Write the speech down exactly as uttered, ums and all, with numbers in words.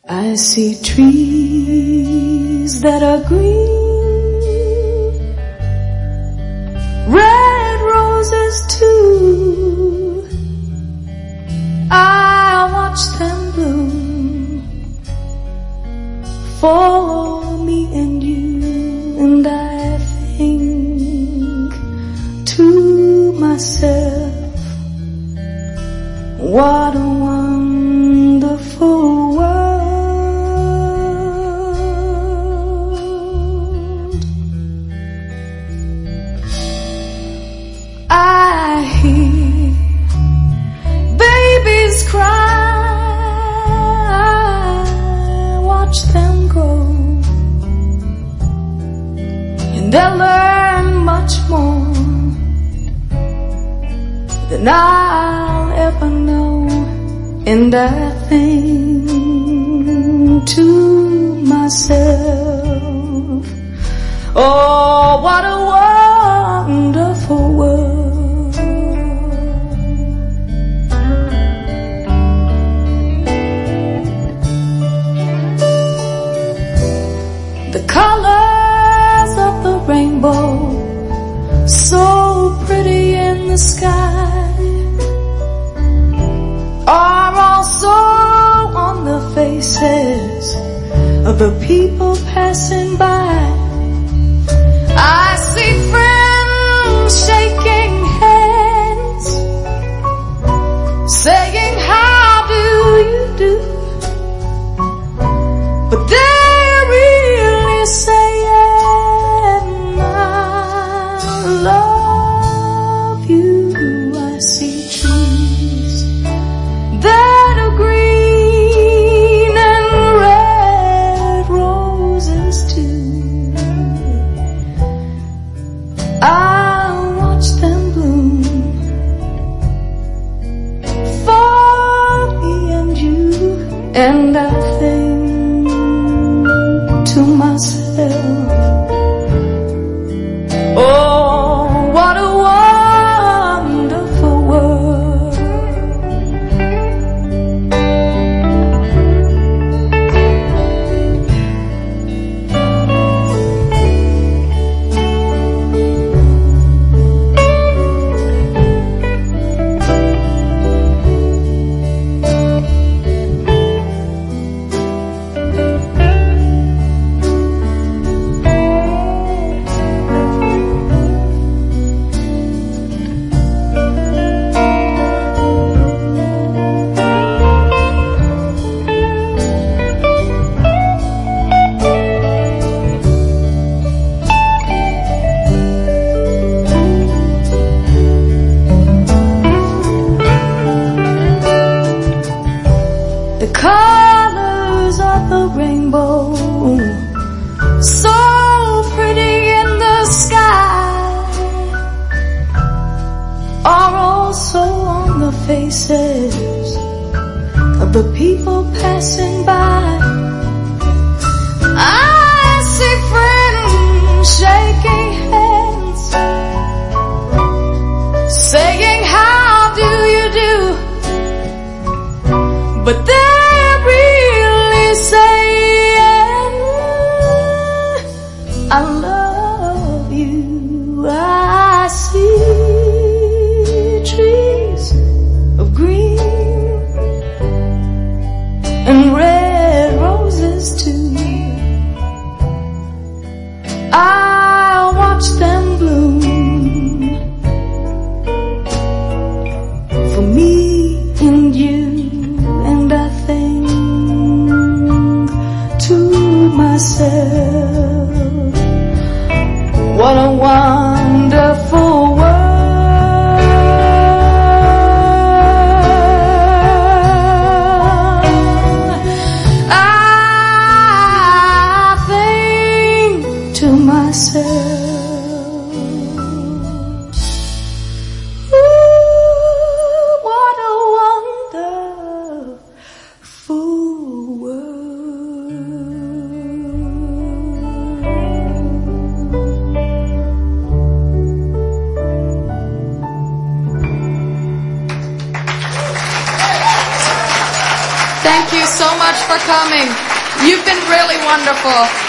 I see trees that are green, red roses too. I watch them bloom for me and you, and I think to myself, what a wonderful world. I hear babies cry, watch them grow, and they'll learn much more than I'll ever know. And I think to myself, oh, what a wonderful world. The colors of the rainbow, so pretty in the sky, are also on the faces of the people passing by. I see friends shaking hands, saying, how do you do? But they're really saying, I love you. I see trees that are green and red roses too. I'll watch them bloom for me and you, and I think to myself, oh, what a wonderful world. The colors of the rainbow, so pretty in the sky, are also on the faces of the people passing by. I see friends shaking hands, saying, how do you do? But they're really saying, I love you. I see trees of green and red roses too. I'll watch them bloom for me and you, and I think to myself, what a wonderful world. I think to myself, ooh, what a wonderful world. coming. You've been really wonderful.